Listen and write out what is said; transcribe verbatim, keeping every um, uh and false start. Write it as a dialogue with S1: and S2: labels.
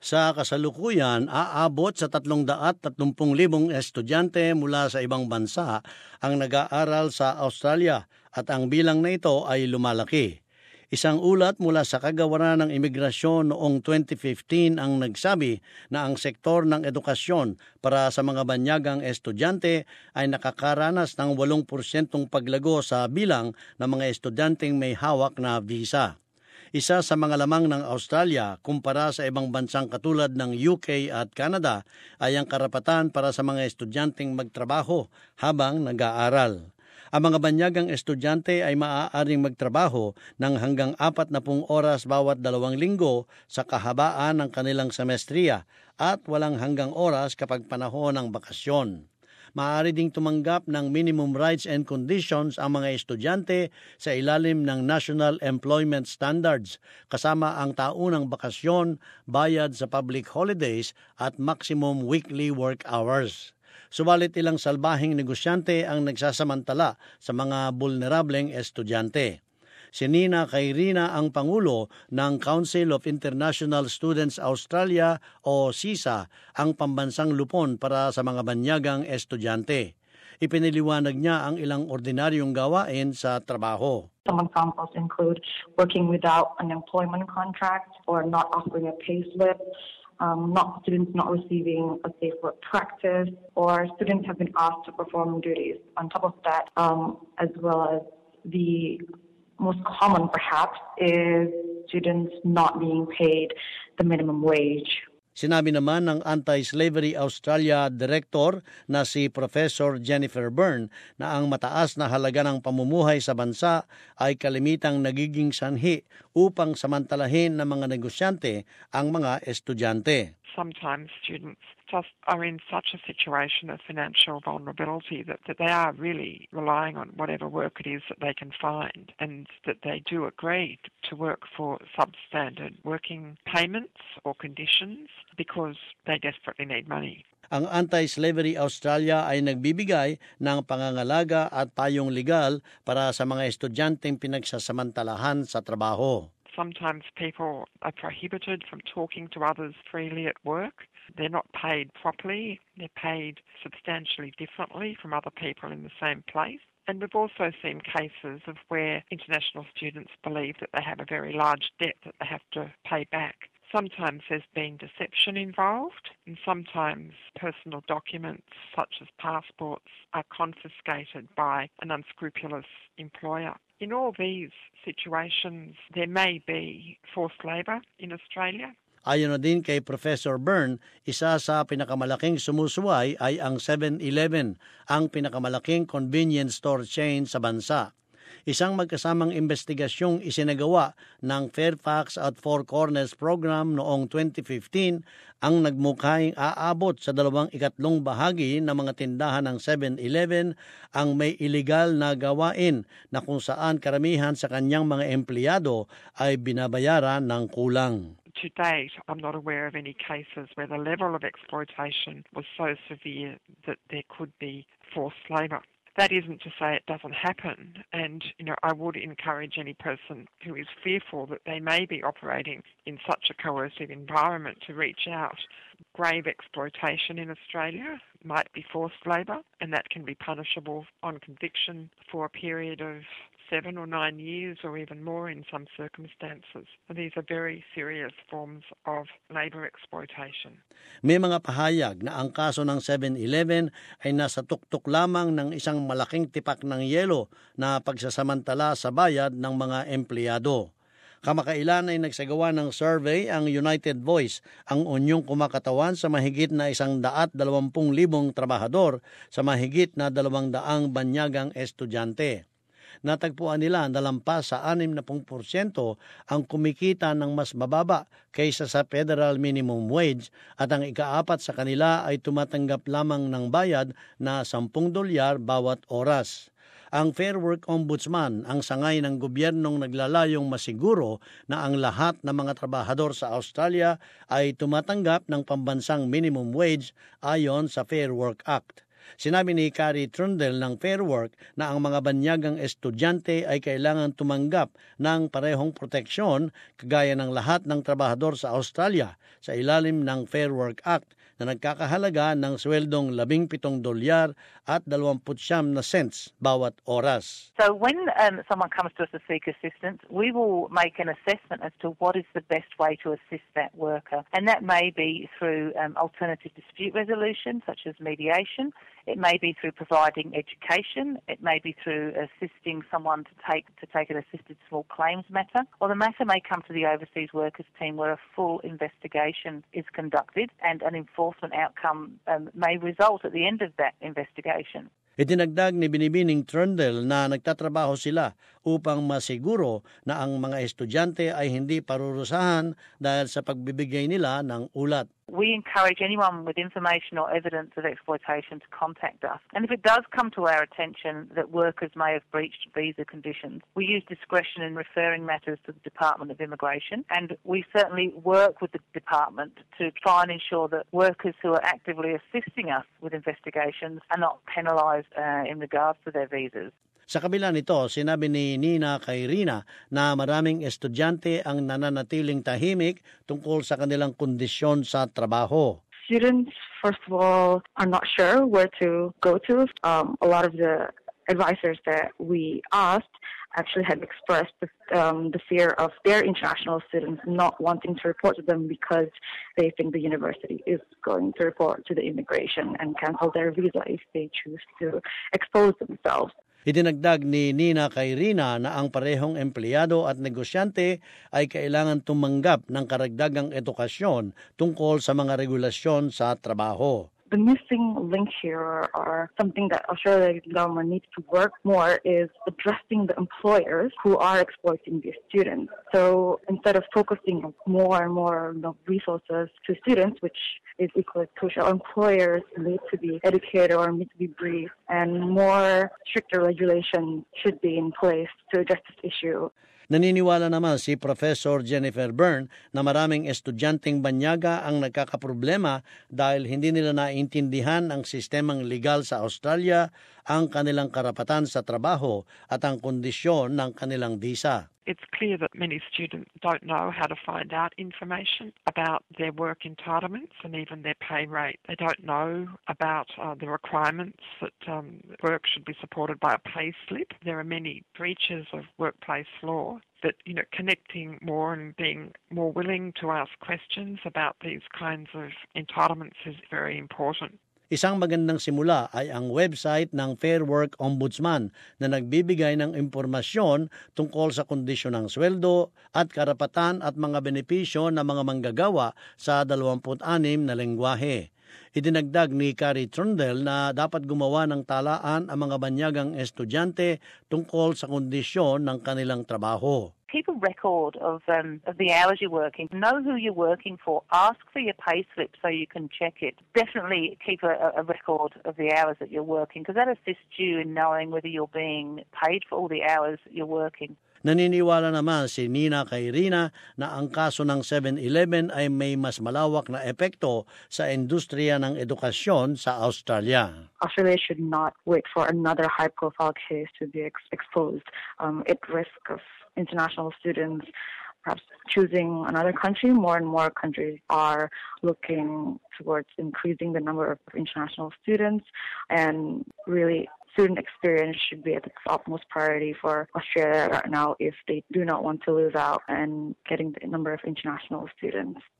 S1: Sa kasalukuyan, aabot sa tatlong daat tatlumpung libong estudyante mula sa ibang bansa ang nag-aaral sa Australia at ang bilang na ito ay lumalaki. Isang ulat mula sa Kagawaran ng Imigrasyon noong twenty fifteen ang nagsabi na ang sektor ng edukasyon para sa mga banyagang estudyante ay nakakaranas ng walong porsyentong paglago sa bilang ng mga estudyanteng may hawak na visa. Isa sa mga lamang ng Australia kumpara sa ibang bansang katulad ng U K at Canada ay ang karapatan para sa mga estudyanteng magtrabaho habang nag-aaral. Ang mga banyagang estudyante ay maaaring magtrabaho ng hanggang apat na pung oras bawat dalawang linggo sa kahabaan ng kanilang semestriya at walang hanggang oras kapag panahon ng bakasyon. Maaari ding tumanggap ng minimum rights and conditions ang mga estudyante sa ilalim ng National Employment Standards, kasama ang taunang bakasyon, bayad sa public holidays at maximum weekly work hours. Subalit ilang salbahing negosyante ang nagsasamantala sa mga bulnerableng estudyante. Si Nina Cairina ang Pangulo ng Council of International Students Australia o C I S A, ang pambansang lupon para sa mga banyagang estudyante. Ipiniliwanag niya ang ilang ordinaryong gawain sa trabaho.
S2: Some examples include working without an employment contract or not offering a payslip, um, not students not receiving a safe work practice, or students have been asked to perform duties. On top of that, um, as well as the most common perhaps is students not being paid the minimum wage.
S1: Sinabi naman ng Anti-Slavery Australia Director na si Professor Jennifer Byrne na ang mataas na halaga ng pamumuhay sa bansa ay kalimitang nagiging sanhi upang samantalahin ng mga negosyante ang mga estudyante.
S3: Sometimes students just are in such a situation of financial vulnerability that, that they are really relying on whatever work it is that they can find, and that they do agree to work for substandard working payments or conditions because they desperately need money.
S1: Ang Anti-Slavery Australia ay nagbibigay ng pangangalaga at payong legal para sa mga estudyanteng pinagsasamantalahan sa trabaho.
S3: Sometimes people are prohibited from talking to others freely at work. They're not paid properly. They're paid substantially differently from other people in the same place. And we've also seen cases of where international students believe that they have a very large debt that they have to pay back. Sometimes there's been deception involved, and sometimes personal documents such as passports are confiscated by an unscrupulous employer. In all these situations, there may be forced labour in Australia.
S1: Ayon na din kay Professor Byrne, isa sa pinakamalaking sumusuway ay ang seven eleven, ang pinakamalaking convenience store chain sa bansa. Isang magkasamang investigasyong isinagawa ng Fairfax at Four Corners program noong twenty fifteen ang nagmukhang aabot sa dalawang ikatlong bahagi ng mga tindahan ng seven eleven ang may iligal na gawain na kung saan karamihan sa kanyang mga empleyado ay binabayaran ng kulang.
S3: To date, I'm not aware of any cases where the level of exploitation was so severe that there could be forced labour. That isn't to say it doesn't happen, and you know I would encourage any person who is fearful that they may be operating in such a coercive environment to reach out. Grave exploitation in Australia might be forced labour, and that can be punishable on conviction for a period of seven or nine years or even more in some circumstances. And these are very serious forms of labour exploitation.
S1: May mga pahayag na ang kaso ng seven eleven ay nasa tuktok lamang ng isang malaking tipak ng yelo na pagsasamantala sa bayad ng mga empleyado. Kamakailan ay nagsagawa ng survey ang United Voice, ang unyong kumakatawan sa mahigit na isang daat dalawampung libong trabahador sa mahigit na dalawang daang banyagang estudyante. Natagpuan nila na lampas sa anim na porsyento ang kumikita ng mas mababa kaysa sa federal minimum wage at ang ikaapat sa kanila ay tumatanggap lamang ng bayad na sampung dolyar bawat oras. Ang Fair Work Ombudsman ang sangay ng gobyernong naglalayong masiguro na ang lahat ng mga trabahador sa Australia ay tumatanggap ng pambansang minimum wage ayon sa Fair Work Act. Sinabi ni Carrie Trundle ng Fair Work na ang mga banyagang estudyante ay kailangan tumanggap ng parehong proteksyon kagaya ng lahat ng trabahador sa Australia sa ilalim ng Fair Work Act na nagkakahalaga ng sweldong labing pitong dolyar at dalawamput siyam na cents bawat oras.
S4: So when um, someone comes to us to seek assistance, we will make an assessment as to what is the best way to assist that worker. And that may be through um, alternative dispute resolution, such as mediation. It may be through providing education. It may be through assisting someone to take to take an assisted small claims matter. Or the matter may come to the overseas workers team where a full investigation is conducted and an enforcement outcome um, may result at the end of that investigation.
S1: Itinagdag ni Binibining Trundle na nagtatrabaho sila upang masiguro na ang mga estudyante ay hindi parurusahan dahil sa pagbibigay nila ng ulat.
S4: We encourage anyone with information or evidence of exploitation to contact us. And if it does come to our attention that workers may have breached visa conditions, we use discretion in referring matters to the Department of Immigration. And we certainly work with the department to try and ensure that workers who are actively assisting us with investigations are not penalised uh, in regards to their visas.
S1: Sa kabila nito, sinabi ni Nina Kairina na maraming estudyante ang nananatiling tahimik tungkol sa kanilang kondisyon sa trabaho.
S2: Students, first of all, are not sure where to go to. Um, a lot of the advisors that we asked actually had expressed the, um, the fear of their international students not wanting to report to them because they think the university is going to report to the immigration and cancel their visa if they choose to expose themselves.
S1: Idinagdag ni Nina Kairina na ang parehong empleyado at negosyante ay kailangan tumanggap ng karagdagang edukasyon tungkol sa mga regulasyon sa trabaho.
S2: The missing link here, or something that Australia's government needs to work more, is addressing the employers who are exploiting these students. So instead of focusing more and more you know, resources to students, which is equally crucial, employers need to be educated or need to be briefed, and more stricter regulation should be in place to address this issue.
S1: Naniniwala naman si Professor Jennifer Byrne na maraming estudyanteng banyaga ang nagkakaproblema dahil hindi nila naintindihan ang sistemang legal sa Australia, ang kanilang karapatan sa trabaho at ang kondisyon ng kanilang visa.
S3: It's clear that many students don't know how to find out information about their work entitlements and even their pay rate. They don't know about uh, the requirements that um, work should be supported by a pay slip. There are many breaches of workplace law that, you know, connecting more and being more willing to ask questions about these kinds of entitlements is very important.
S1: Isang magandang simula ay ang website ng Fair Work Ombudsman na nagbibigay ng impormasyon tungkol sa kondisyon ng sweldo at karapatan at mga benepisyo ng mga manggagawa sa dalawampu't anim na lengguwahe. Idinagdag ni Carrie Trundle na dapat gumawa ng talaan ang mga banyagang estudyante tungkol sa kondisyon ng kanilang trabaho.
S4: Keep a record of um, of the hours you're working. Know who you're working for. Ask for your pay slip so you can check it. Definitely keep a, a record of the hours that you're working because that assists you in knowing whether you're being paid for all the hours that you're working.
S1: Naniniwala naman si Nina Kairina na ang kaso ng seven eleven ay may mas malawak na epekto sa industriya ng edukasyon sa Australia.
S2: Australia should not wait for another high-profile case to be ex- exposed um, at risk of international students perhaps choosing another country. More and more countries are looking towards increasing the number of international students, and really student experience should be at the utmost priority for Australia right now if they do not want to lose out and getting the number of international students.